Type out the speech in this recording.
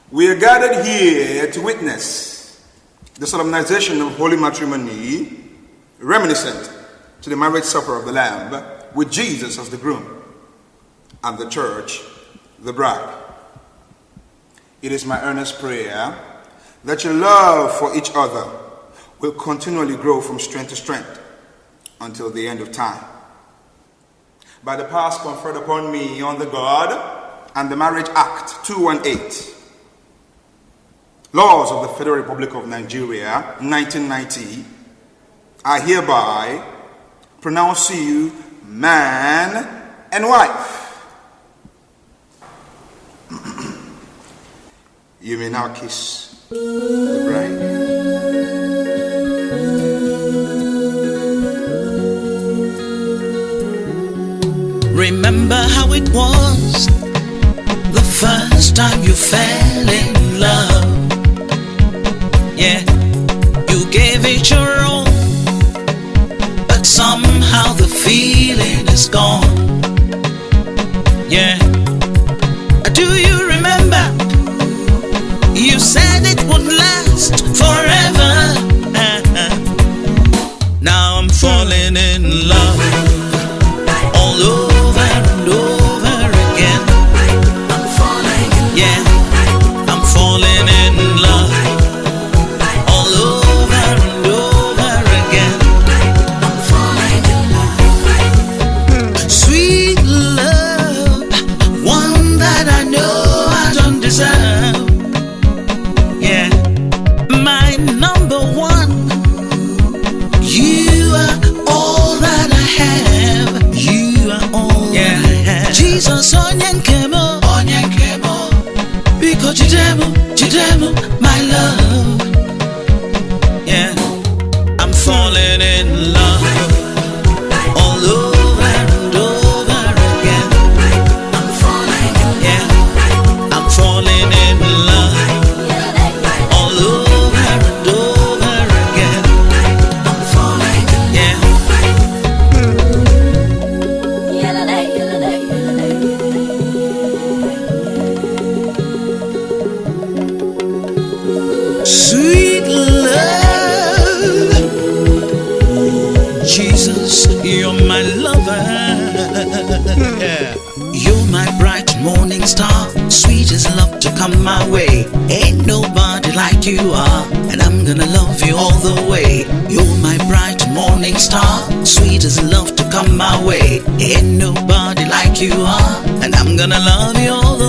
We are gathered here to witness the solemnization of holy matrimony, reminiscent to the marriage supper of the Lamb, with Jesus as the groom and the church, the bride. It is my earnest prayer that your love for each other will continually grow from strength to strength until the end of time. By the powers conferred upon me on the God and the Marriage Act 218, Laws of the Federal Republic of Nigeria, 1990, I hereby pronounce you man and wife. You may now kiss the bride. Remember how it was the first time you fell in love. Yeah, you gave it your all, but somehow the feeling is gone. Yeah, do you remember? You said it would last forever. Now I'm falling in love all over and over again. I'm falling in love. Yeah, I'm falling in love all over and over again. I'm falling in love. Sweet love, one that I know I don't deserve. Yeah, my number one. You are all that I have. You are all I have. Jesus, Onyankemo, because Jidemo, my love. Yeah, I'm falling in love all over and over again. I'm falling in love. Yeah, I'm falling in love all over and over again. I'm falling in love. Sweet love, Jesus, you're my lover. Yeah. You're my bright morning star, sweet as love to come my way. Ain't nobody like you are, and I'm gonna love you all the way. You're my bright morning star, sweet as love to come my way. Ain't nobody like you are, and I'm gonna love you all the way.